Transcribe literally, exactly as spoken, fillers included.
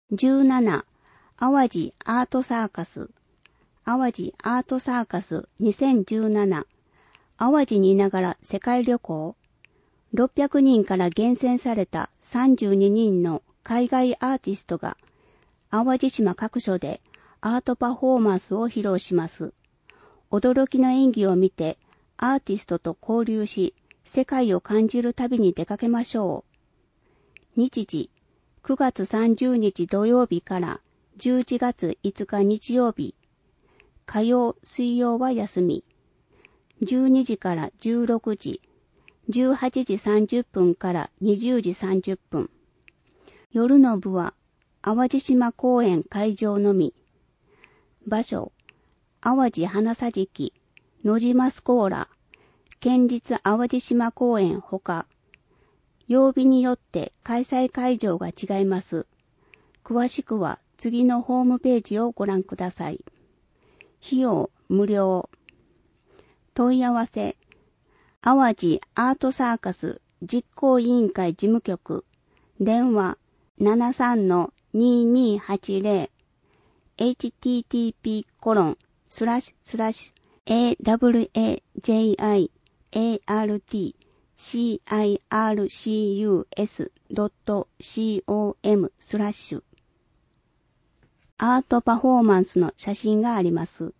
じゅうなな、淡路アートサーカス。淡路アートサーカスにせんじゅうなな。淡路にいながら世界旅行。ろっぴゃくにんから厳選されたさんじゅうににんの海外アーティストが淡路島各所でアートパフォーマンスを披露します。驚きの演技を見てアーティストと交流し、世界を感じる旅に出かけましょう。日時、くがつさんじゅうにち土曜日からじゅういちがついつか日曜日。火曜、水曜は休み。じゅうにじからじゅうろくじ。じゅうはちじさんじゅっぷんからにじゅうじさんじゅっぷん。夜の部は淡路島公園会場のみ。場所、淡路花桟敷、野島スコーラ、県立淡路島公園ほか、曜日によって開催会場が違います。詳しくは次のホームページをご覧ください。費用無料。問い合わせ、淡路アートサーカス実行委員会事務局、電話 ななさんのにーにーはちぜろ エイチティーティーピーコロンスラッシュスラッシュ エーダブリューエージェイアイエーアールティーシーアイアールシーユーエスドットコム スラッシュアートパフォーマンスの写真があります。